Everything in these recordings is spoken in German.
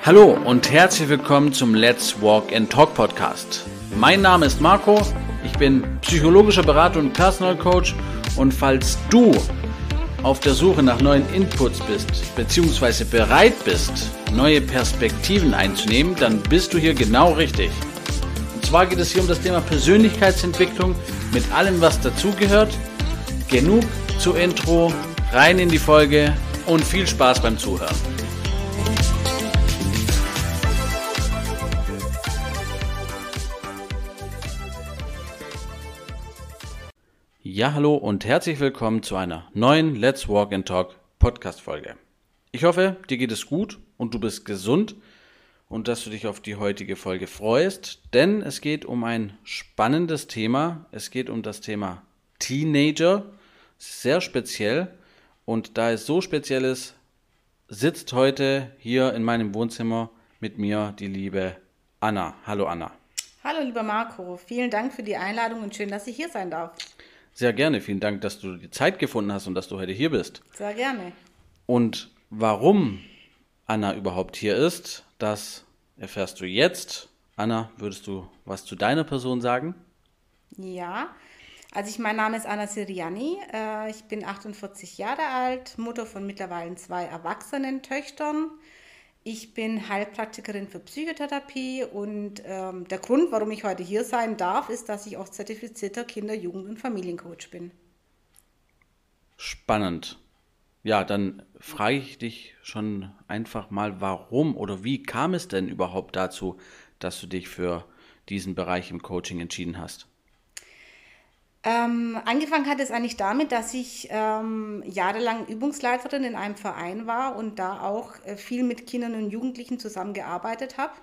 Hallo und herzlich willkommen zum Let's Walk and Talk Podcast. Mein Name ist Marco, ich bin psychologischer Berater und Personal Coach und falls du auf der Suche nach neuen Inputs bist, beziehungsweise bereit bist, neue Perspektiven einzunehmen, dann bist du hier genau richtig. Und zwar geht es hier um das Thema Persönlichkeitsentwicklung mit allem, was dazugehört. Genug zur Intro, rein in die Folge und viel Spaß beim Zuhören. Ja, hallo und herzlich willkommen zu einer neuen Let's Walk and Talk Podcast-Folge. Ich hoffe, dir geht es gut und du bist gesund und dass du dich auf die heutige Folge freust, denn es geht um ein spannendes Thema. Es geht um das Thema Teenager, sehr speziell, und da es so speziell ist, sitzt heute hier in meinem Wohnzimmer mit mir die liebe Anna. Hallo Anna. Hallo lieber Marco, vielen Dank für die Einladung und schön, dass ich hier sein darf. Sehr gerne, vielen Dank, dass du die Zeit gefunden hast und dass du heute hier bist. Sehr gerne. Und warum Anna überhaupt hier ist, das erfährst du jetzt. Anna, würdest du was zu deiner Person sagen? Ja, also mein Name ist Anna Siriani, ich bin 48 Jahre alt, Mutter von mittlerweile 2 erwachsenen Töchtern. Ich bin Heilpraktikerin für Psychotherapie und der Grund, warum ich heute hier sein darf, ist, dass ich auch zertifizierter Kinder-, Jugend- und Familiencoach bin. Spannend. Ja, dann frage ich dich schon einfach mal, warum oder wie kam es denn überhaupt dazu, dass du dich für diesen Bereich im Coaching entschieden hast? Angefangen hat es eigentlich damit, dass ich jahrelang Übungsleiterin in einem Verein war und da auch viel mit Kindern und Jugendlichen zusammengearbeitet habe.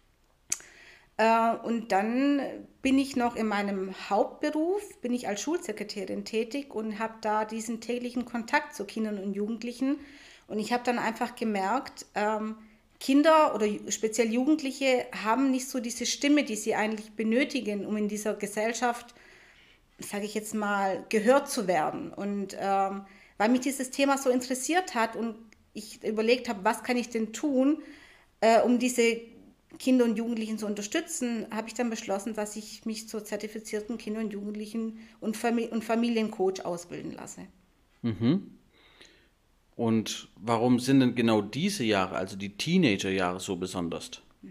Und dann bin ich noch in meinem Hauptberuf, bin ich als Schulsekretärin tätig und habe da diesen täglichen Kontakt zu Kindern und Jugendlichen. Und ich habe dann einfach gemerkt, Kinder oder speziell Jugendliche haben nicht so diese Stimme, die sie eigentlich benötigen, um in dieser Gesellschaft, sage ich jetzt mal, gehört zu werden. Und weil mich dieses Thema so interessiert hat und ich überlegt habe, was kann ich denn tun, um diese Kinder und Jugendlichen zu unterstützen, habe ich dann beschlossen, dass ich mich zur zertifizierten Kinder- und Jugendlichen- und Familiencoach ausbilden lasse. Mhm. Und warum sind denn genau diese Jahre, also die Teenagerjahre, so besonders?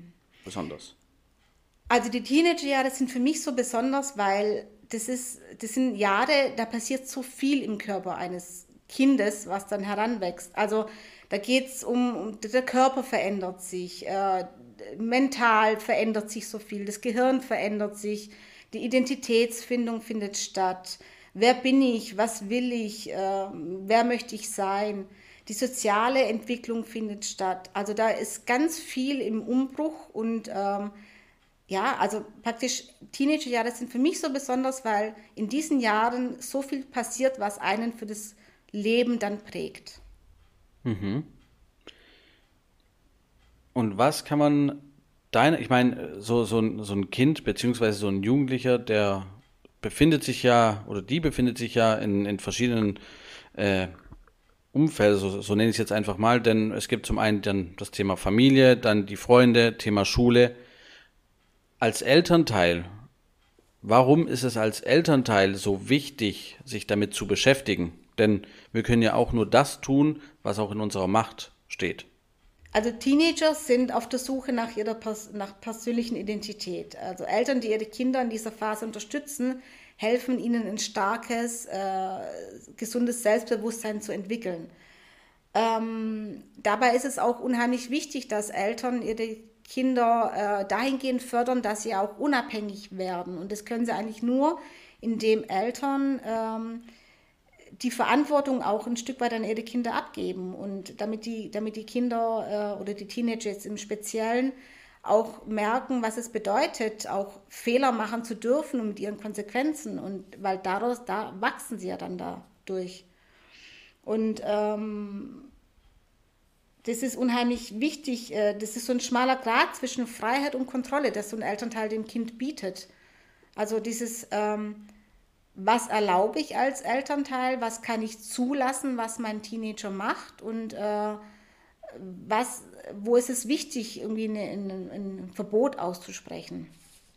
Also die Teenagerjahre sind für mich so besonders, weil das sind Jahre, da passiert so viel im Körper eines Kindes, was dann heranwächst. Also da geht es der Körper verändert sich, mental verändert sich so viel, das Gehirn verändert sich, die Identitätsfindung findet statt. Wer bin ich, was will ich, wer möchte ich sein? Die soziale Entwicklung findet statt. Also da ist ganz viel im Umbruch und ja, also praktisch Teenagerjahre sind für mich so besonders, weil in diesen Jahren so viel passiert, was einen für das Leben dann prägt. Mhm. Und was kann man ich meine, so ein Kind beziehungsweise so ein Jugendlicher, der befindet sich ja oder die befindet sich ja in verschiedenen Umfeldern, so nenne ich es jetzt einfach mal, denn es gibt zum einen dann das Thema Familie, dann die Freunde, Thema Schule. Als Elternteil, warum ist es als Elternteil so wichtig, sich damit zu beschäftigen? Denn wir können ja auch nur das tun, was auch in unserer Macht steht. Also Teenager sind auf der Suche nach nach persönlichen Identität. Also Eltern, die ihre Kinder in dieser Phase unterstützen, helfen ihnen ein starkes, gesundes Selbstbewusstsein zu entwickeln. Dabei ist es auch unheimlich wichtig, dass Eltern ihre Kinder dahingehend fördern, dass sie auch unabhängig werden. Und das können sie eigentlich nur, indem Eltern die Verantwortung auch ein Stück weit an ihre Kinder abgeben. Und damit die Kinder oder die Teenager jetzt im Speziellen auch merken, was es bedeutet, auch Fehler machen zu dürfen und mit ihren Konsequenzen. Und weil da wachsen sie ja dann dadurch. Und das ist unheimlich wichtig. Das ist so ein schmaler Grat zwischen Freiheit und Kontrolle, das so ein Elternteil dem Kind bietet. Also dieses, was erlaube ich als Elternteil, was kann ich zulassen, was mein Teenager macht und wo ist es wichtig, irgendwie ein Verbot auszusprechen?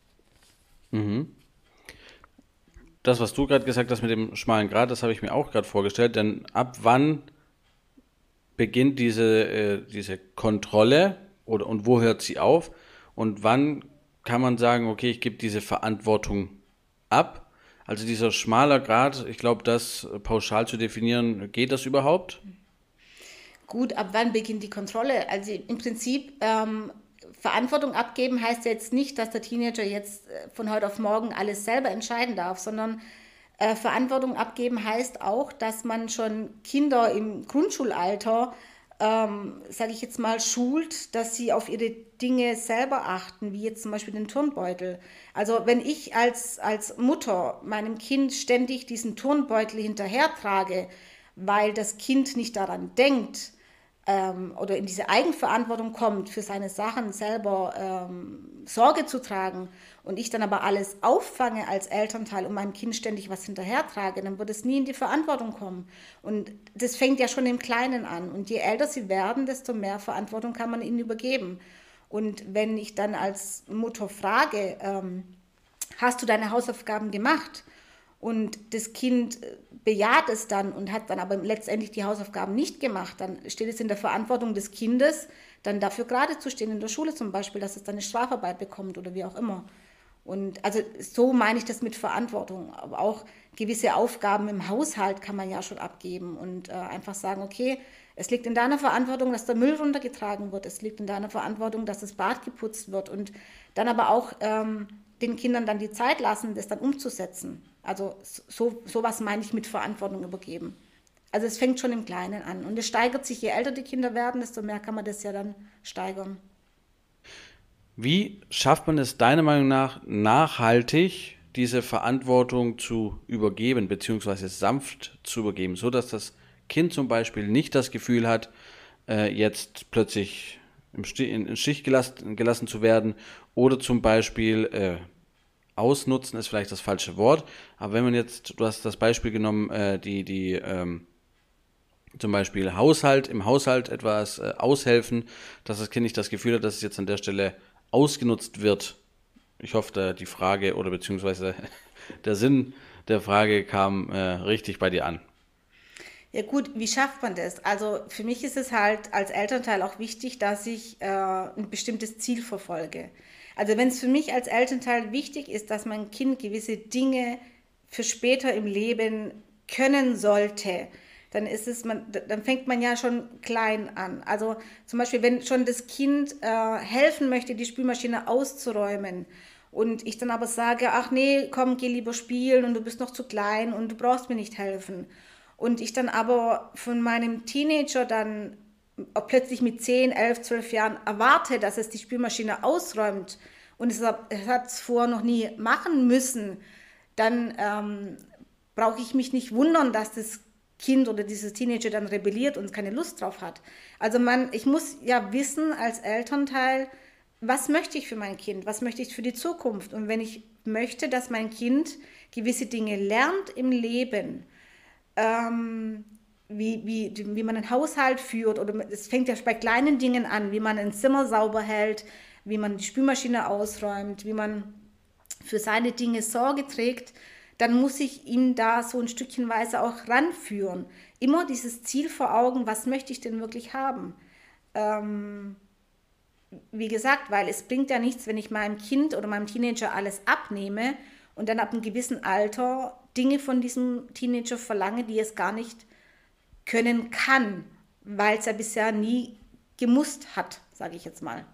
Das, was du gerade gesagt hast mit dem schmalen Grat, das habe ich mir auch gerade vorgestellt, denn ab wann beginnt diese Kontrolle und wo hört sie auf? Und wann kann man sagen, okay, ich gebe diese Verantwortung ab? Also dieser schmaler Grat, ich glaube, das pauschal zu definieren, geht das überhaupt? Gut, ab wann beginnt die Kontrolle? Also im Prinzip Verantwortung abgeben heißt ja jetzt nicht, dass der Teenager jetzt von heute auf morgen alles selber entscheiden darf, sondern Verantwortung abgeben heißt auch, dass man schon Kinder im Grundschulalter, sage ich jetzt mal, schult, dass sie auf ihre Dinge selber achten, wie jetzt zum Beispiel den Turnbeutel. Also wenn ich als Mutter meinem Kind ständig diesen Turnbeutel hinterhertrage, weil das Kind nicht daran denkt, oder in diese Eigenverantwortung kommt, für seine Sachen selber Sorge zu tragen und ich dann aber alles auffange als Elternteil und meinem Kind ständig was hinterhertrage, dann wird es nie in die Verantwortung kommen. Und das fängt ja schon im Kleinen an. Und je älter sie werden, desto mehr Verantwortung kann man ihnen übergeben. Und wenn ich dann als Mutter frage, hast du deine Hausaufgaben gemacht? Und das Kind bejaht es dann und hat dann aber letztendlich die Hausaufgaben nicht gemacht, dann steht es in der Verantwortung des Kindes, dann dafür gerade zu stehen in der Schule zum Beispiel, dass es dann eine Strafarbeit bekommt oder wie auch immer. Und also so meine ich das mit Verantwortung. Aber auch gewisse Aufgaben im Haushalt kann man ja schon abgeben und einfach sagen, okay, es liegt in deiner Verantwortung, dass der Müll runtergetragen wird, es liegt in deiner Verantwortung, dass das Bad geputzt wird und dann aber auch den Kindern dann die Zeit lassen, das dann umzusetzen. Also sowas meine ich mit Verantwortung übergeben. Also es fängt schon im Kleinen an und es steigert sich, je älter die Kinder werden, desto mehr kann man das ja dann steigern. Wie schafft man es deiner Meinung nach nachhaltig, diese Verantwortung zu übergeben, beziehungsweise sanft zu übergeben, so dass das Kind zum Beispiel nicht das Gefühl hat, jetzt plötzlich im Stich gelassen zu werden oder zum Beispiel ausnutzen ist vielleicht das falsche Wort, aber wenn man jetzt, du hast das Beispiel genommen, zum Beispiel im Haushalt etwas aushelfen, dass das Kind nicht das Gefühl hat, dass es jetzt an der Stelle ausgenutzt wird. Ich hoffe, die Frage oder beziehungsweise der Sinn der Frage kam richtig bei dir an. Ja gut, wie schafft man das? Also für mich ist es halt als Elternteil auch wichtig, dass ich ein bestimmtes Ziel verfolge. Also wenn es für mich als Elternteil wichtig ist, dass mein Kind gewisse Dinge für später im Leben können sollte, dann fängt man ja schon klein an. Also zum Beispiel, wenn schon das Kind helfen möchte, die Spülmaschine auszuräumen und ich dann aber sage, ach nee, komm, geh lieber spielen und du bist noch zu klein und du brauchst mir nicht helfen. Und ich dann aber von meinem Teenager dann plötzlich mit 10, 11, 12 Jahren erwarte, dass es die Spülmaschine ausräumt und es hat es vorher noch nie machen müssen, dann brauche ich mich nicht wundern, dass das Kind oder dieses Teenager dann rebelliert und keine Lust drauf hat. Also ich muss ja wissen als Elternteil, was möchte ich für mein Kind, was möchte ich für die Zukunft. Und wenn ich möchte, dass mein Kind gewisse Dinge lernt im Leben, wie man einen Haushalt führt, oder es fängt ja bei kleinen Dingen an, wie man ein Zimmer sauber hält, wie man die Spülmaschine ausräumt, wie man für seine Dinge Sorge trägt, dann muss ich ihn da so ein Stückchenweise auch ranführen. Immer dieses Ziel vor Augen, was möchte ich denn wirklich haben? Wie gesagt, weil es bringt ja nichts, wenn ich meinem Kind oder meinem Teenager alles abnehme und dann ab einem gewissen Alter Dinge von diesem Teenager verlange, die es gar nicht können kann, weil es ja bisher nie gemusst hat, sage ich jetzt mal.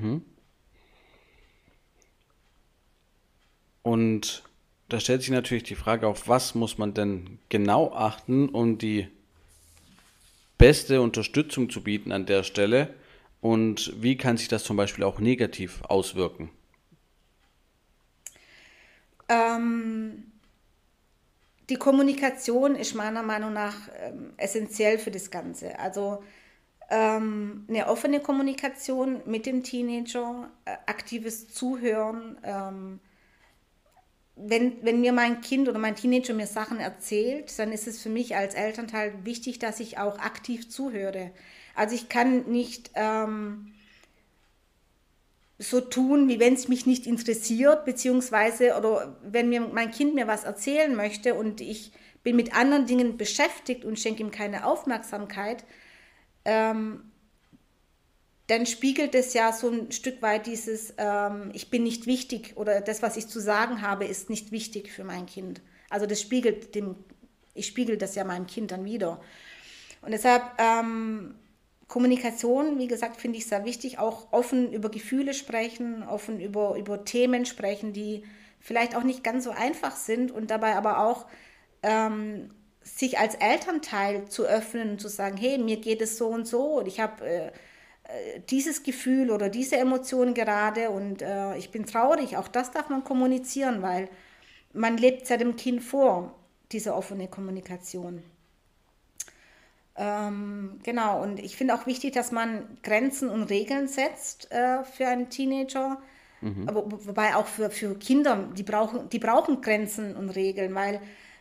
Und da stellt sich natürlich die Frage, auf was muss man denn genau achten, um die beste Unterstützung zu bieten an der Stelle und wie kann sich das zum Beispiel auch negativ auswirken? Die Kommunikation ist meiner Meinung nach essentiell für das Ganze. Also eine offene Kommunikation mit dem Teenager, aktives Zuhören, wenn mir mein Kind oder mein Teenager mir Sachen erzählt, dann ist es für mich als Elternteil wichtig, dass ich auch aktiv zuhöre. Also ich kann nicht so tun, wie wenn es mich nicht interessiert, beziehungsweise, oder wenn mein Kind mir was erzählen möchte und ich bin mit anderen Dingen beschäftigt und schenke ihm keine Aufmerksamkeit, dann spiegelt es ja so ein Stück weit dieses, ich bin nicht wichtig oder das, was ich zu sagen habe, ist nicht wichtig für mein Kind. Also ich spiegel das ja meinem Kind dann wieder. Und deshalb Kommunikation, wie gesagt, finde ich sehr wichtig, auch offen über Gefühle sprechen, offen über Themen sprechen, die vielleicht auch nicht ganz so einfach sind und dabei aber auch sich als Elternteil zu öffnen und zu sagen, hey, mir geht es so und ich habe dieses Gefühl oder diese Emotion gerade und ich bin traurig, auch das darf man kommunizieren, weil man lebt es ja dem Kind vor, diese offene Kommunikation. Genau, und ich finde auch wichtig, dass man Grenzen und Regeln setzt für einen Teenager, aber wobei auch für Kinder, die brauchen Grenzen und Regeln, weil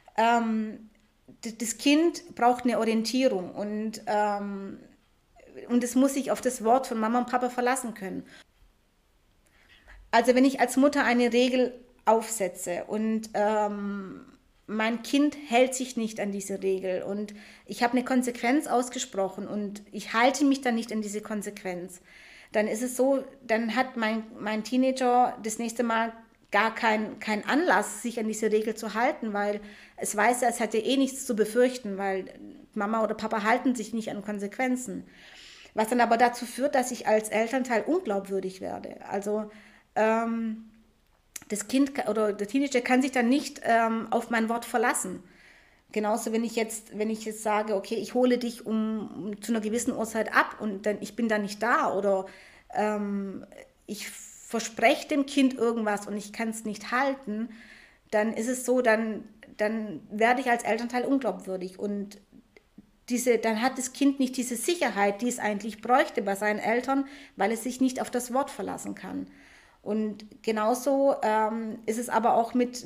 das Kind braucht eine Orientierung und es muss sich auf das Wort von Mama und Papa verlassen können. Also wenn ich als Mutter eine Regel aufsetze und mein Kind hält sich nicht an diese Regel und ich habe eine Konsequenz ausgesprochen und ich halte mich dann nicht an diese Konsequenz, dann ist es so, dann hat mein Teenager das nächste Mal gar kein Anlass, sich an diese Regel zu halten, weil es weiß, es hat ja eh nichts zu befürchten, weil Mama oder Papa halten sich nicht an Konsequenzen. Was dann aber dazu führt, dass ich als Elternteil unglaubwürdig werde. Also das Kind oder der Teenager kann sich dann nicht auf mein Wort verlassen. Genauso, wenn ich jetzt sage, okay, ich hole dich zu einer gewissen Uhrzeit ab und ich bin dann nicht da oder ich verspreche dem Kind irgendwas und ich kann es nicht halten, dann ist es so, dann werde ich als Elternteil unglaubwürdig und dann hat das Kind nicht diese Sicherheit, die es eigentlich bräuchte bei seinen Eltern, weil es sich nicht auf das Wort verlassen kann. Und genauso ist es aber auch mit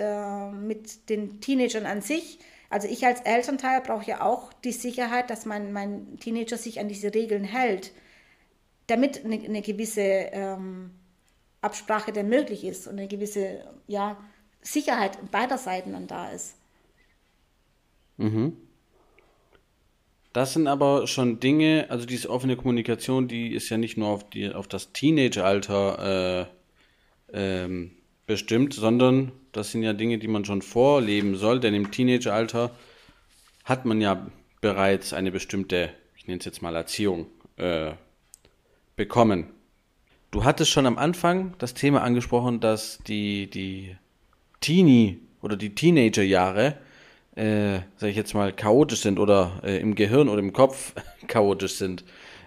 den Teenagern an sich. Also ich als Elternteil brauche ja auch die Sicherheit, dass mein Teenager sich an diese Regeln hält, damit eine gewisse Absprache dann möglich ist und eine gewisse Sicherheit beider Seiten dann da ist. Mhm. Das sind aber schon Dinge, also diese offene Kommunikation, die ist ja nicht nur auf das Teenageralter bestimmt, sondern das sind ja Dinge, die man schon vorleben soll, denn im Teenageralter hat man ja bereits eine bestimmte, ich nenne es jetzt mal Erziehung, bekommen. Du hattest schon am Anfang das Thema angesprochen, dass die Teenie- oder die Teenagerjahre sag ich jetzt mal, chaotisch sind oder im Gehirn oder im Kopf chaotisch sind.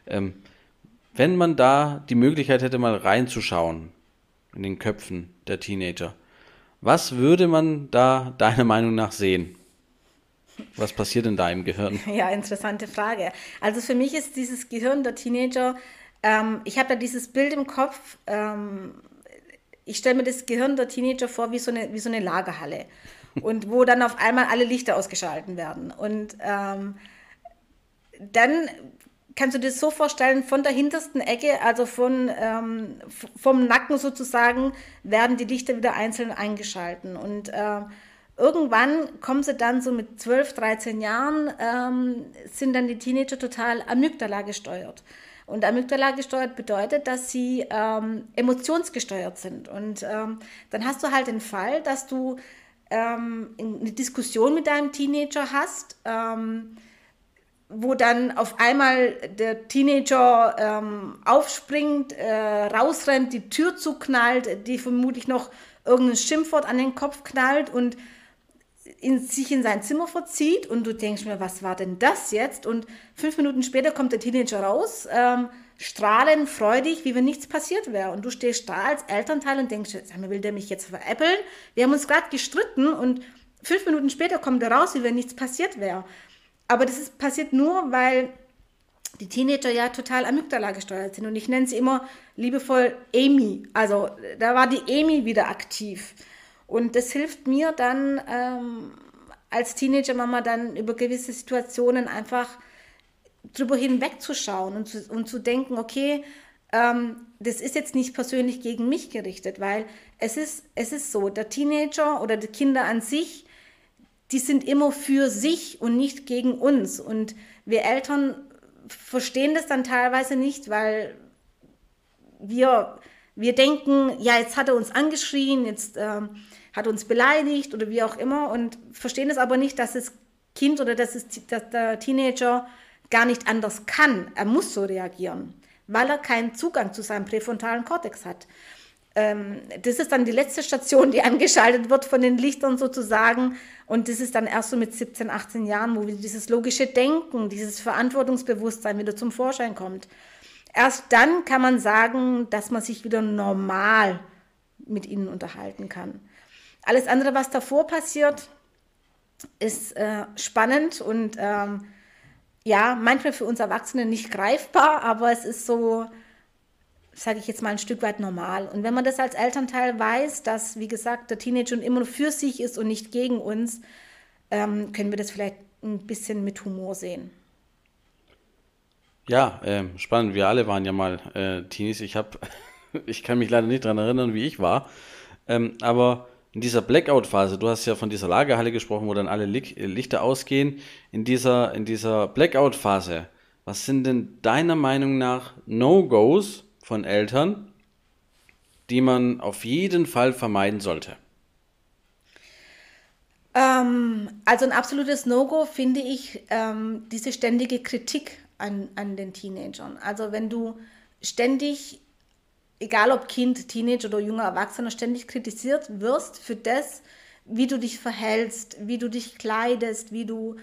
Wenn man da die Möglichkeit hätte, mal reinzuschauen in den Köpfen der Teenager, was würde man da deiner Meinung nach sehen? Was passiert denn da im Gehirn? Ja, interessante Frage. Also für mich ist dieses Gehirn der Teenager, ich habe da dieses Bild im Kopf, ich stelle mir das Gehirn der Teenager vor wie so eine Lagerhalle. Und wo dann auf einmal alle Lichter ausgeschalten werden. Und dann kannst du dir das so vorstellen, von der hintersten Ecke, also vom Nacken sozusagen, werden die Lichter wieder einzeln eingeschalten. Und irgendwann kommen sie dann so mit 12, 13 Jahren, sind dann die Teenager total Amygdala gesteuert. Und Amygdala gesteuert bedeutet, dass sie emotionsgesteuert sind. Und dann hast du halt den Fall, dass du eine Diskussion mit deinem Teenager hast, wo dann auf einmal der Teenager aufspringt, rausrennt, die Tür zuknallt, die vermutlich noch irgendein Schimpfwort an den Kopf knallt und sich in sein Zimmer verzieht und du denkst mir, was war denn das jetzt? Und 5 Minuten später kommt der Teenager raus, strahlend, freudig, wie wenn nichts passiert wäre. Und du stehst da als Elternteil und denkst, will der mich jetzt veräppeln? Wir haben uns gerade gestritten und 5 Minuten später kommt er raus, wie wenn nichts passiert wäre. Aber das passiert nur, weil die Teenager ja total Amygdala gesteuert sind. Und ich nenne sie immer liebevoll Amy. Also da war die Amy wieder aktiv. Und das hilft mir dann als Teenager-Mama dann über gewisse Situationen einfach drüber hinwegzuschauen und zu denken, okay, das ist jetzt nicht persönlich gegen mich gerichtet, weil es ist so, der Teenager oder die Kinder an sich, die sind immer für sich und nicht gegen uns. Und wir Eltern verstehen das dann teilweise nicht, weil wir denken, ja, jetzt hat er uns angeschrien, jetzt hat er uns beleidigt oder wie auch immer und verstehen es aber nicht, dass das Kind oder dass der Teenager gar nicht anders kann. Er muss so reagieren, weil er keinen Zugang zu seinem präfrontalen Kortex hat. Das ist dann die letzte Station, die angeschaltet wird von den Lichtern sozusagen. Und das ist dann erst so mit 17, 18 Jahren, wo wieder dieses logische Denken, dieses Verantwortungsbewusstsein wieder zum Vorschein kommt. Erst dann kann man sagen, dass man sich wieder normal mit ihnen unterhalten kann. Alles andere, was davor passiert, ist spannend und ja, manchmal für uns Erwachsene nicht greifbar, aber es ist so, sage ich jetzt mal, ein Stück weit normal. Und wenn man das als Elternteil weiß, dass, wie gesagt, der Teenager immer nur für sich ist und nicht gegen uns, können wir das vielleicht ein bisschen mit Humor sehen. Ja, spannend. Wir alle waren ja mal Teenies. Ich kann mich leider nicht daran erinnern, wie ich war. Aber in dieser Blackout-Phase, du hast ja von dieser Lagerhalle gesprochen, wo dann alle Lichter ausgehen. In dieser Blackout-Phase, was sind denn deiner Meinung nach No-Gos von Eltern, die man auf jeden Fall vermeiden sollte? Also ein absolutes No-Go finde ich diese ständige Kritik an den Teenagern. Also wenn du ständig, egal ob Kind, Teenager oder junger Erwachsener, ständig kritisiert wirst für das, wie du dich verhältst, wie du dich kleidest, wie du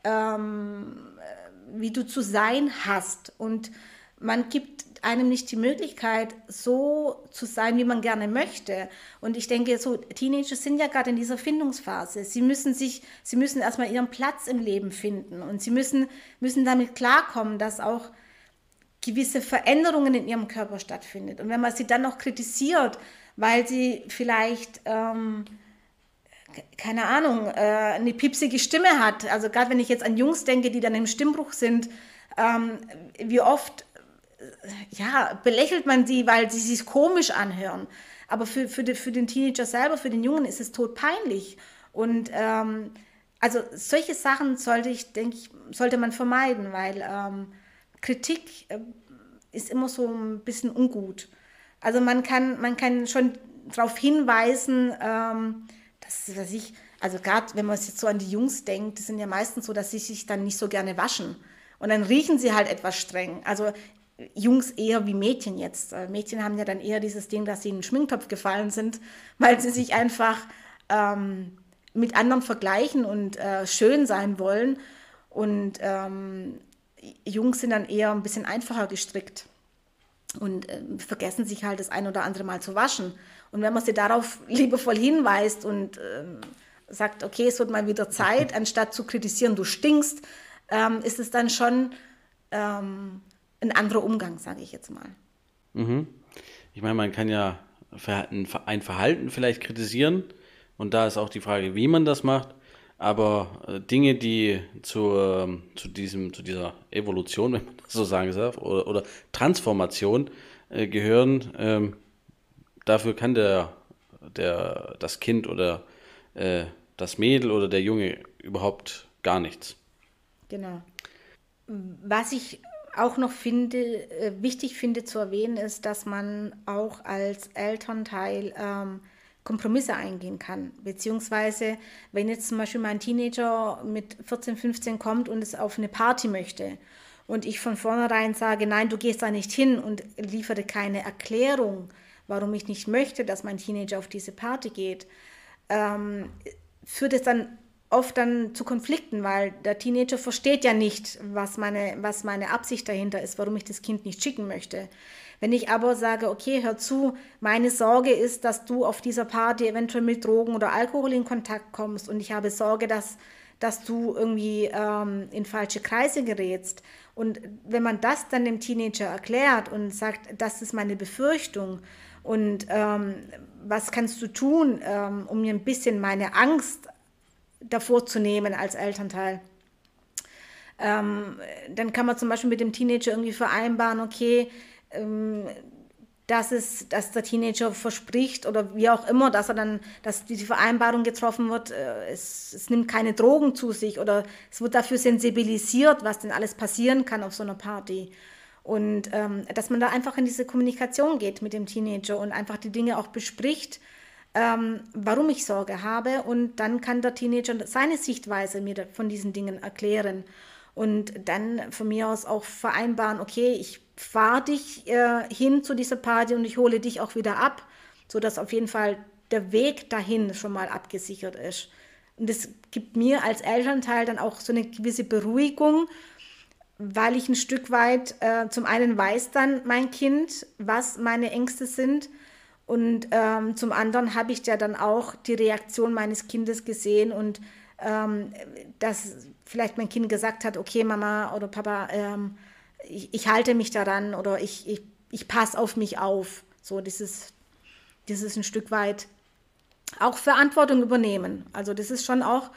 zu sein hast. Und man gibt einem nicht die Möglichkeit, so zu sein, wie man gerne möchte. Und ich denke, so Teenager sind ja gerade in dieser Findungsphase. Sie müssen erstmal ihren Platz im Leben finden. Und sie müssen damit klarkommen, dass auch gewisse Veränderungen in ihrem Körper stattfindet. Und wenn man sie dann noch kritisiert, weil sie vielleicht, keine Ahnung, eine piepsige Stimme hat, also gerade wenn ich jetzt an Jungs denke, die dann im Stimmbruch sind, wie oft belächelt man sie, weil sie sich komisch anhören. Aber für den Teenager selber, für den Jungen ist es todpeinlich. Und also solche Sachen sollte man vermeiden, weil Kritik ist immer so ein bisschen ungut. Also man kann schon darauf hinweisen, also gerade wenn man jetzt so an die Jungs denkt, die sind ja meistens so, dass sie sich dann nicht so gerne waschen. Und dann riechen sie halt etwas streng. Also Jungs eher wie Mädchen jetzt. Mädchen haben ja dann eher dieses Ding, dass sie in den Schminktopf gefallen sind, weil sie sich einfach mit anderen vergleichen und schön sein wollen. Und Jungs sind dann eher ein bisschen einfacher gestrickt und vergessen sich halt das ein oder andere Mal zu waschen. Und wenn man sie darauf liebevoll hinweist und sagt, okay, es wird mal wieder Zeit, anstatt zu kritisieren, du stinkst, ist es dann schon ein anderer Umgang, sage ich jetzt mal. Mhm. Ich meine, man kann ja ein Verhalten vielleicht kritisieren und da ist auch die Frage, wie man das macht, aber Dinge, die zu dieser Evolution, wenn man das so sagen darf, oder Transformation gehören, dafür kann das Kind oder das Mädel oder der Junge überhaupt gar nichts. Genau. Was ich auch noch wichtig finde zu erwähnen, ist, dass man auch als Elternteil Kompromisse eingehen kann. Beziehungsweise, wenn jetzt zum Beispiel mein Teenager mit 14, 15 kommt und es auf eine Party möchte und ich von vornherein sage, nein, du gehst da nicht hin und liefere keine Erklärung, warum ich nicht möchte, dass mein Teenager auf diese Party geht, führt es dann oft dann zu Konflikten, weil der Teenager versteht ja nicht, was meine Absicht dahinter ist, warum ich das Kind nicht schicken möchte. Wenn ich aber sage, okay, hör zu, meine Sorge ist, dass du auf dieser Party eventuell mit Drogen oder Alkohol in Kontakt kommst und ich habe Sorge, dass du irgendwie in falsche Kreise gerätst. Und wenn man das dann dem Teenager erklärt und sagt, das ist meine Befürchtung und was kannst du tun, um mir ein bisschen meine Angst davor zu nehmen als Elternteil. Dann kann man zum Beispiel mit dem Teenager irgendwie vereinbaren, okay, dass der Teenager verspricht oder wie auch immer, dass diese Vereinbarung getroffen wird, es nimmt keine Drogen zu sich oder es wird dafür sensibilisiert, was denn alles passieren kann auf so einer Party. Und dass man da einfach in diese Kommunikation geht mit dem Teenager und einfach die Dinge auch bespricht, warum ich Sorge habe, und dann kann der Teenager seine Sichtweise mir von diesen Dingen erklären und dann von mir aus auch vereinbaren, okay, ich fahre dich hin zu dieser Party und ich hole dich auch wieder ab, sodass auf jeden Fall der Weg dahin schon mal abgesichert ist. Und das gibt mir als Elternteil dann auch so eine gewisse Beruhigung, weil ich ein Stück weit zum einen weiß dann mein Kind, was meine Ängste sind, und zum anderen habe ich ja dann auch die Reaktion meines Kindes gesehen und dass vielleicht mein Kind gesagt hat, okay Mama oder Papa, ich halte mich daran oder ich passe auf mich auf. So, das ist ein Stück weit auch Verantwortung übernehmen. Also das ist schon auch,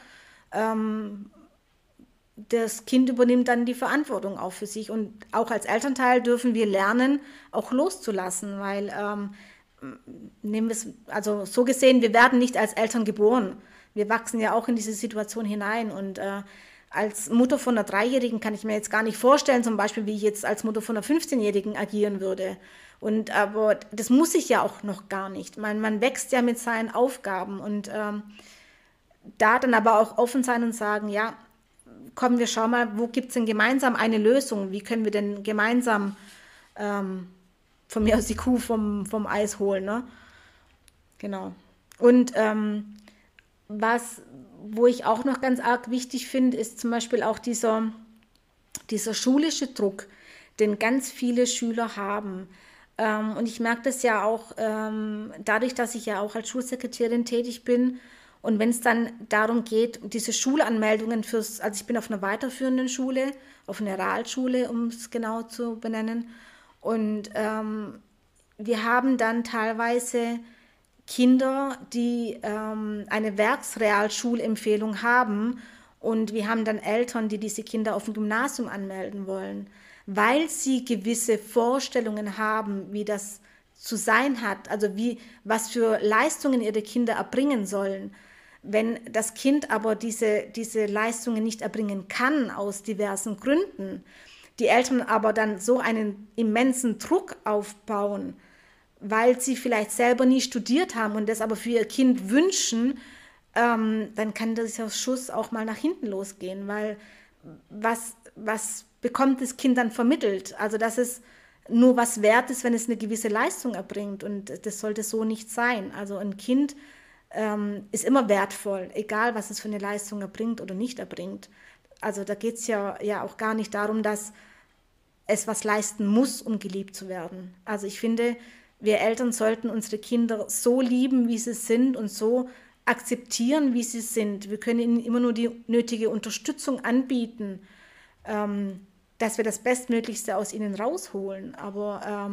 das Kind übernimmt dann die Verantwortung auch für sich, und auch als Elternteil dürfen wir lernen, auch loszulassen, weil nehmen wir es, also so gesehen, wir werden nicht als Eltern geboren. Wir wachsen ja auch in diese Situation hinein, und als Mutter von einer 3-Jährigen kann ich mir jetzt gar nicht vorstellen, zum Beispiel, wie ich jetzt als Mutter von einer 15-Jährigen agieren würde. Aber das muss ich ja auch noch gar nicht. Man wächst ja mit seinen Aufgaben, und da dann aber auch offen sein und sagen, ja, komm, wir schauen mal, wo gibt es denn gemeinsam eine Lösung? Wie können wir denn gemeinsam von mir aus die Kuh vom Eis holen, ne? Genau. Und wo ich auch noch ganz arg wichtig finde, ist zum Beispiel auch dieser schulische Druck, den ganz viele Schüler haben. Und ich merke das ja auch dadurch, dass ich ja auch als Schulsekretärin tätig bin. Und wenn es dann darum geht, diese Schulanmeldungen also ich bin auf einer weiterführenden Schule, auf einer Realschule, um es genau zu benennen. Und wir haben dann teilweise Kinder, die eine Werksrealschulempfehlung haben, und wir haben dann Eltern, die diese Kinder auf dem Gymnasium anmelden wollen, weil sie gewisse Vorstellungen haben, wie das zu sein hat, also was für Leistungen ihre Kinder erbringen sollen. Wenn das Kind aber diese Leistungen nicht erbringen kann aus diversen Gründen, die Eltern aber dann so einen immensen Druck aufbauen, weil sie vielleicht selber nie studiert haben und das aber für ihr Kind wünschen, dann kann dieser Schuss auch mal nach hinten losgehen, weil was bekommt das Kind dann vermittelt? Also dass es nur was wert ist, wenn es eine gewisse Leistung erbringt, und das sollte so nicht sein. Also ein Kind ist immer wertvoll, egal was es für eine Leistung erbringt oder nicht erbringt. Also da geht es ja auch gar nicht darum, dass es was leisten muss, um geliebt zu werden. Also ich finde, wir Eltern sollten unsere Kinder so lieben, wie sie sind, und so akzeptieren, wie sie sind. Wir können ihnen immer nur die nötige Unterstützung anbieten, dass wir das Bestmöglichste aus ihnen rausholen. Aber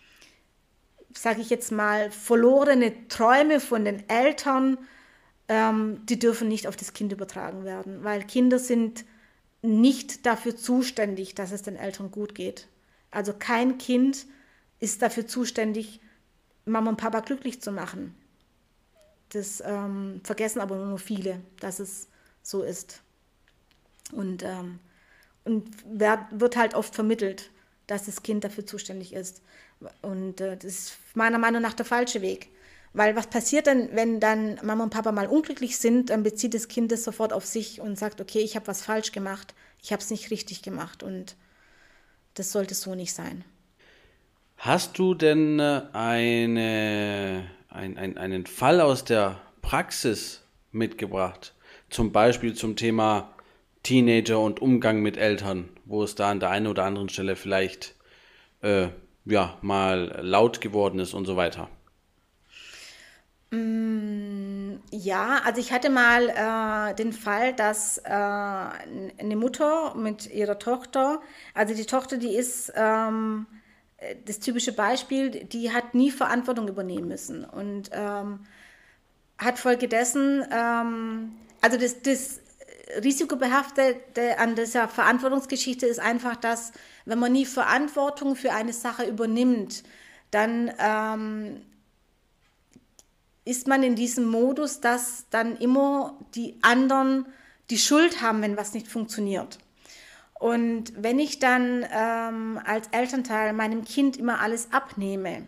sage ich jetzt mal, verlorene Träume von den Eltern, die dürfen nicht auf das Kind übertragen werden, weil Kinder sind nicht dafür zuständig, dass es den Eltern gut geht. Also kein Kind ist dafür zuständig, Mama und Papa glücklich zu machen. Das vergessen aber nur viele, dass es so ist. Und wird halt oft vermittelt, dass das Kind dafür zuständig ist. Und das ist meiner Meinung nach der falsche Weg. Weil was passiert denn, wenn dann Mama und Papa mal unglücklich sind, dann bezieht das Kind das sofort auf sich und sagt, okay, ich habe was falsch gemacht, ich habe es nicht richtig gemacht, und das sollte so nicht sein. Hast du denn einen Fall aus der Praxis mitgebracht? Zum Beispiel zum Thema Teenager und Umgang mit Eltern, wo es da an der einen oder anderen Stelle vielleicht mal laut geworden ist und so weiter. Ja, also ich hatte mal den Fall, dass eine Mutter mit ihrer Tochter, also die Tochter, die ist das typische Beispiel, die hat nie Verantwortung übernehmen müssen und hat folgedessen, also das Risikobehaftete an dieser Verantwortungsgeschichte ist einfach, dass wenn man nie Verantwortung für eine Sache übernimmt, dann ist man in diesem Modus, dass dann immer die anderen die Schuld haben, wenn was nicht funktioniert. Und wenn ich dann als Elternteil meinem Kind immer alles abnehme,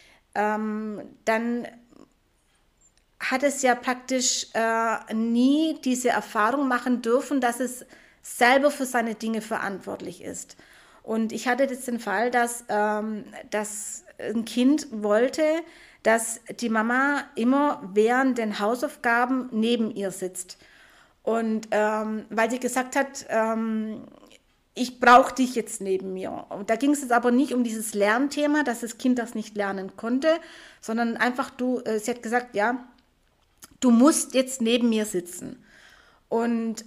dann hat es ja praktisch nie diese Erfahrung machen dürfen, dass es selber für seine Dinge verantwortlich ist. Und ich hatte jetzt den Fall, dass ein Kind wollte, dass die Mama immer während den Hausaufgaben neben ihr sitzt. Und weil sie gesagt hat, ich brauche dich jetzt neben mir. Und da ging es jetzt aber nicht um dieses Lernthema, dass das Kind das nicht lernen konnte, sondern einfach sie hat gesagt, ja, du musst jetzt neben mir sitzen. Und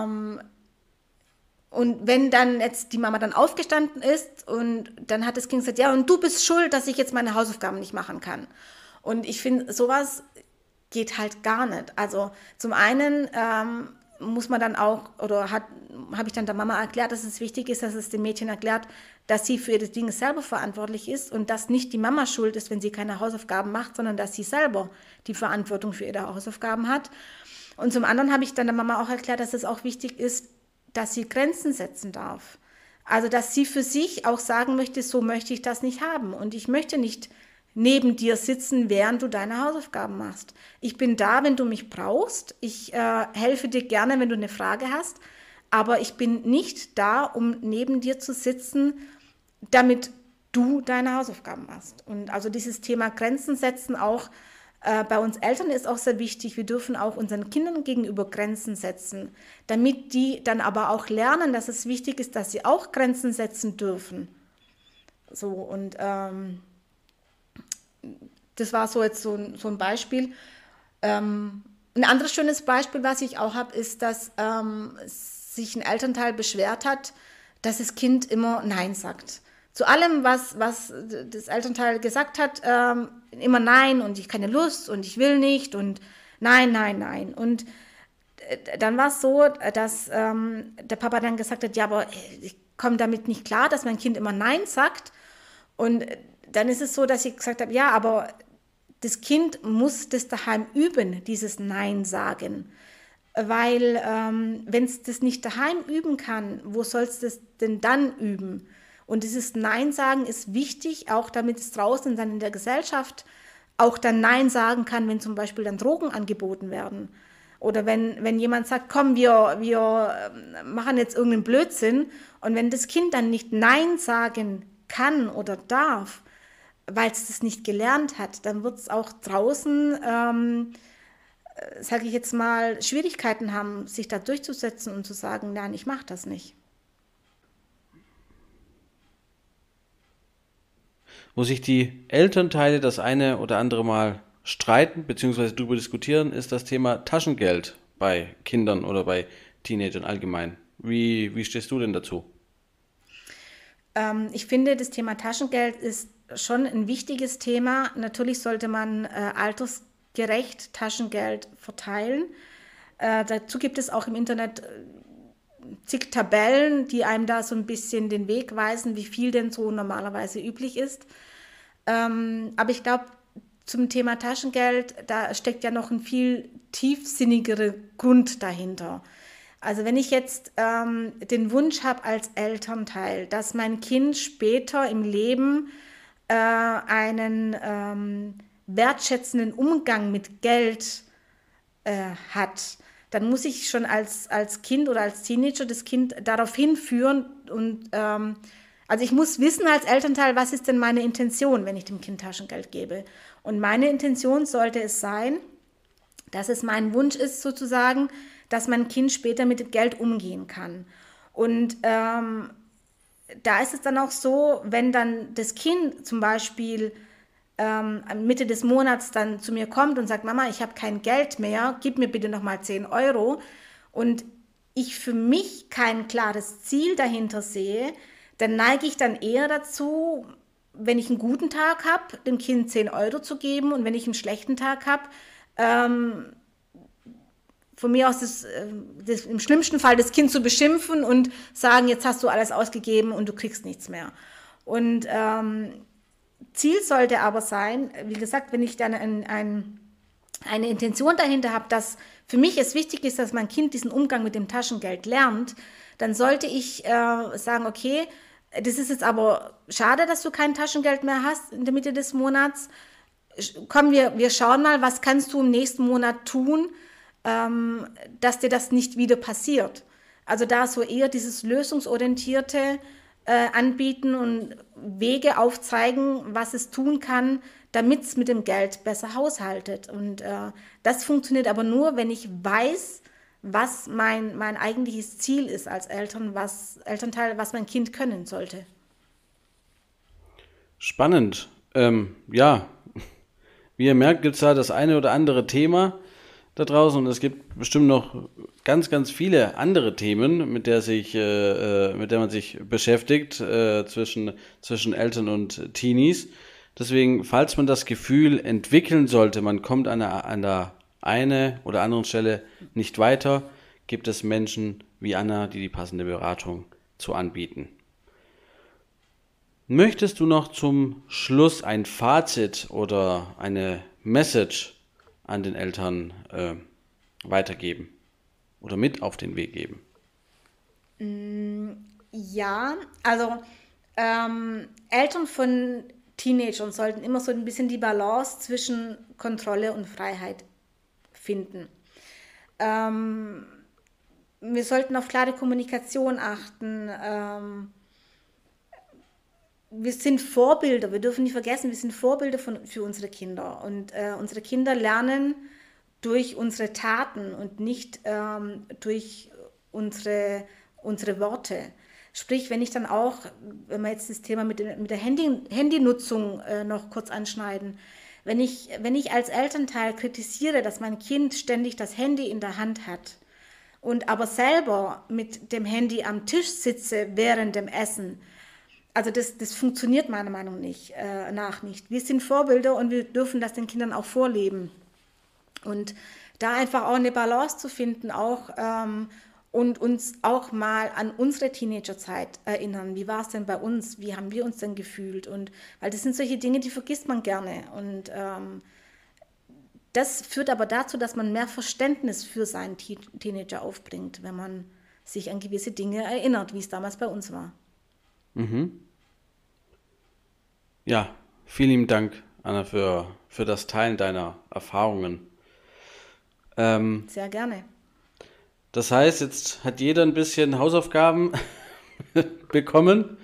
wenn dann jetzt die Mama dann aufgestanden ist und dann hat das Kind gesagt, ja, und du bist schuld, dass ich jetzt meine Hausaufgaben nicht machen kann. Und ich finde, sowas geht halt gar nicht. Also zum einen muss man dann auch, oder habe ich dann der Mama erklärt, dass es wichtig ist, dass es dem Mädchen erklärt, dass sie für ihre Dinge selber verantwortlich ist und dass nicht die Mama schuld ist, wenn sie keine Hausaufgaben macht, sondern dass sie selber die Verantwortung für ihre Hausaufgaben hat. Und zum anderen habe ich dann der Mama auch erklärt, dass es auch wichtig ist, dass sie Grenzen setzen darf. Also dass sie für sich auch sagen möchte, so möchte ich das nicht haben und ich möchte nicht neben dir sitzen, während du deine Hausaufgaben machst. Ich bin da, wenn du mich brauchst. Ich helfe dir gerne, wenn du eine Frage hast. Aber ich bin nicht da, um neben dir zu sitzen, damit du deine Hausaufgaben machst. Und also dieses Thema Grenzen setzen auch bei uns Eltern ist auch sehr wichtig. Wir dürfen auch unseren Kindern gegenüber Grenzen setzen, damit die dann aber auch lernen, dass es wichtig ist, dass sie auch Grenzen setzen dürfen. So und das war so jetzt so ein Beispiel. Ein anderes schönes Beispiel, was ich auch habe, ist, dass sich ein Elternteil beschwert hat, dass das Kind immer Nein sagt. Zu allem, was das Elternteil gesagt hat, immer Nein und ich keine Lust und ich will nicht und nein, nein, nein. Und dann war es so, dass der Papa dann gesagt hat, ja, aber ich komme damit nicht klar, dass mein Kind immer Nein sagt. Und dann ist es so, dass ich gesagt habe, ja, aber das Kind muss das daheim üben, dieses Nein sagen. Weil wenn es das nicht daheim üben kann, wo soll es das denn dann üben? Und dieses Nein sagen ist wichtig, auch damit es draußen dann in der Gesellschaft auch dann Nein sagen kann, wenn zum Beispiel dann Drogen angeboten werden. Oder wenn jemand sagt, komm, wir machen jetzt irgendeinen Blödsinn. Und wenn das Kind dann nicht Nein sagen kann oder darf, weil es das nicht gelernt hat, dann wird es auch draußen, sage ich jetzt mal, Schwierigkeiten haben, sich da durchzusetzen und zu sagen, nein, ich mache das nicht. Wo sich die Elternteile das eine oder andere Mal streiten bzw. darüber diskutieren, ist das Thema Taschengeld bei Kindern oder bei Teenagern allgemein. Wie stehst du denn dazu? Ich finde, das Thema Taschengeld ist schon ein wichtiges Thema. Natürlich sollte man altersgerecht Taschengeld verteilen. Dazu gibt es auch im Internet zig Tabellen, die einem da so ein bisschen den Weg weisen, wie viel denn so normalerweise üblich ist. Aber ich glaube, zum Thema Taschengeld, da steckt ja noch ein viel tiefsinnigerer Grund dahinter. Also wenn ich jetzt den Wunsch habe als Elternteil, dass mein Kind später im Leben einen wertschätzenden Umgang mit Geld hat, dann muss ich schon als Kind oder als Teenager das Kind darauf hinführen und also ich muss wissen als Elternteil, was ist denn meine Intention, wenn ich dem Kind Taschengeld gebe. Und meine Intention sollte es sein, dass es mein Wunsch ist sozusagen, dass mein Kind später mit dem Geld umgehen kann. Und da ist es dann auch so, wenn dann das Kind zum Beispiel Mitte des Monats dann zu mir kommt und sagt, Mama, ich habe kein Geld mehr, gib mir bitte nochmal 10 Euro und ich für mich kein klares Ziel dahinter sehe, dann neige ich dann eher dazu, wenn ich einen guten Tag habe, dem Kind 10 Euro zu geben und wenn ich einen schlechten Tag habe, von mir aus das im schlimmsten Fall das Kind zu beschimpfen und sagen, jetzt hast du alles ausgegeben und du kriegst nichts mehr. Und Ziel sollte aber sein, wie gesagt, wenn ich dann eine Intention dahinter habe, dass für mich es wichtig ist, dass mein Kind diesen Umgang mit dem Taschengeld lernt, dann sollte ich sagen, okay, das ist jetzt aber schade, dass du kein Taschengeld mehr hast in der Mitte des Monats. Komm, wir schauen mal, was kannst du im nächsten Monat tun, dass dir das nicht wieder passiert. Also da so eher dieses lösungsorientierte anbieten und Wege aufzeigen, was es tun kann, damit es mit dem Geld besser haushaltet. Und das funktioniert aber nur, wenn ich weiß, was mein eigentliches Ziel ist als Elternteil, was mein Kind können sollte. Spannend. Ja, wie ihr merkt, gibt es da das eine oder andere Thema da draußen und es gibt bestimmt noch ganz, ganz viele andere Themen, mit der man sich beschäftigt zwischen Eltern und Teenies. Deswegen, falls man das Gefühl entwickeln sollte, man kommt an der einen oder anderen Stelle nicht weiter, gibt es Menschen wie Anna, die passende Beratung zu anbieten. Möchtest du noch zum Schluss ein Fazit oder eine Message an den Eltern weitergeben oder mit auf den Weg geben? Ja, also Eltern von Teenagern sollten immer so ein bisschen die Balance zwischen Kontrolle und Freiheit finden. Wir sollten auf klare Kommunikation achten. Wir sind Vorbilder, wir dürfen nicht vergessen, wir sind Vorbilder für unsere Kinder. Und unsere Kinder lernen durch unsere Taten und nicht durch unsere Worte. Sprich, wenn wir jetzt das Thema mit der Handynutzung noch kurz anschneiden, wenn ich als Elternteil kritisiere, dass mein Kind ständig das Handy in der Hand hat und aber selber mit dem Handy am Tisch sitze während dem Essen, also das funktioniert meiner Meinung nach nicht. Wir sind Vorbilder und wir dürfen das den Kindern auch vorleben. Und da einfach auch eine Balance zu finden auch und uns auch mal an unsere Teenagerzeit erinnern. Wie war es denn bei uns? Wie haben wir uns denn gefühlt? Und weil das sind solche Dinge, die vergisst man gerne. Und das führt aber dazu, dass man mehr Verständnis für seinen Teenager aufbringt, wenn man sich an gewisse Dinge erinnert, wie es damals bei uns war. Mhm. Ja, vielen lieben Dank, Anna, für das Teilen deiner Erfahrungen. Sehr gerne. Das heißt, jetzt hat jeder ein bisschen Hausaufgaben bekommen.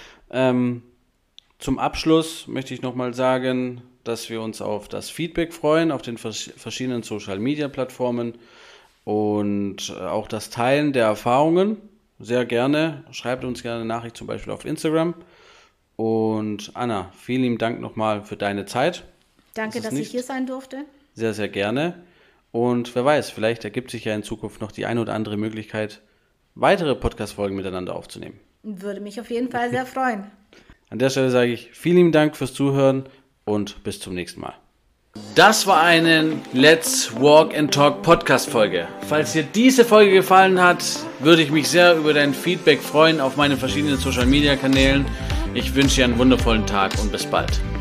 Zum Abschluss möchte ich nochmal sagen, dass wir uns auf das Feedback freuen, auf den verschiedenen Social-Media-Plattformen und auch das Teilen der Erfahrungen. Sehr gerne. Schreibt uns gerne eine Nachricht, zum Beispiel auf Instagram. Und Anna, vielen lieben Dank nochmal für deine Zeit. Danke, dass ich hier sein durfte. Sehr, sehr gerne. Und wer weiß, vielleicht ergibt sich ja in Zukunft noch die eine oder andere Möglichkeit, weitere Podcast-Folgen miteinander aufzunehmen. Würde mich auf jeden Fall sehr freuen. An der Stelle sage ich vielen lieben Dank fürs Zuhören und bis zum nächsten Mal. Das war eine Let's Walk and Talk Podcast-Folge. Falls dir diese Folge gefallen hat, würde ich mich sehr über dein Feedback freuen auf meinen verschiedenen Social-Media-Kanälen. Ich wünsche dir einen wundervollen Tag und bis bald.